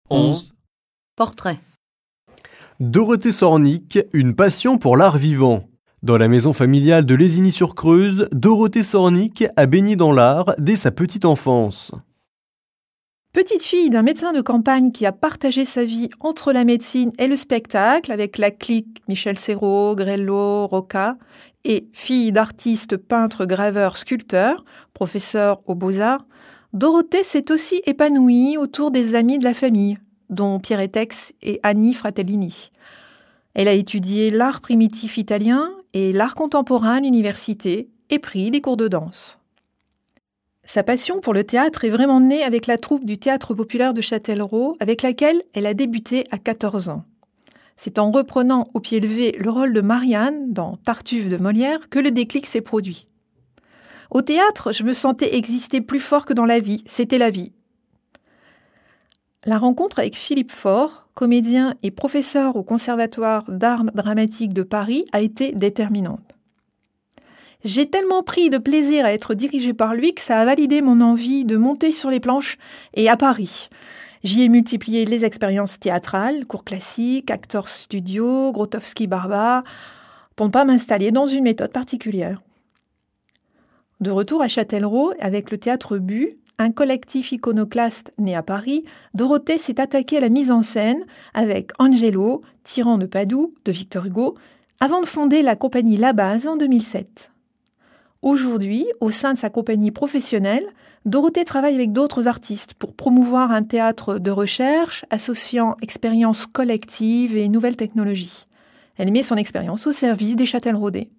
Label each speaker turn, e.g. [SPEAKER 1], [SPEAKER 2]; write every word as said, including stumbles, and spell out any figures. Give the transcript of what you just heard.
[SPEAKER 1] onze.
[SPEAKER 2] Portrait.
[SPEAKER 3] Dorothée Sornick, une passion pour l'art vivant. Dans la maison familiale de Lézigny-sur-Creuse, Dorothée Sornick a baigné dans l'art dès sa petite enfance.
[SPEAKER 4] Petite fille d'un médecin de campagne qui a partagé sa vie entre la médecine et le spectacle avec la clique Michel Serrault, Grello, Rocca, et fille d'artiste, peintre, graveur, sculpteur, professeur aux Beaux-Arts, Dorothée s'est aussi épanouie autour des amis de la famille, dont Pierre Etex et Annie Fratellini. Elle a étudié l'art primitif italien et l'art contemporain à l'université et pris des cours de danse. Sa passion pour le théâtre est vraiment née avec la troupe du Théâtre populaire de Châtellerault, avec laquelle elle a débuté à quatorze ans. C'est en reprenant au pied levé le rôle de Marianne dans Tartuffe de Molière que le déclic s'est produit. Au théâtre, je me sentais exister plus fort que dans la vie, c'était la vie. La rencontre avec Philippe Faure, comédien et professeur au Conservatoire d'art dramatique de Paris, a été déterminante. J'ai tellement pris de plaisir à être dirigée par lui que ça a validé mon envie de monter sur les planches et à Paris. J'y ai multiplié les expériences théâtrales, cours classiques, acteurs studio, Grotowski-Barba, pour ne pas m'installer dans une méthode particulière. De retour à Châtellerault, avec le Théâtre Bu, un collectif iconoclaste né à Paris, Dorothée s'est attaquée à la mise en scène avec Angelo, Tyran de Padoue, de Victor Hugo, avant de fonder la compagnie La Base en deux mille sept. Aujourd'hui, au sein de sa compagnie professionnelle, Dorothée travaille avec d'autres artistes pour promouvoir un théâtre de recherche associant expériences collectives et nouvelles technologies. Elle met son expérience au service des Châtelleraudais.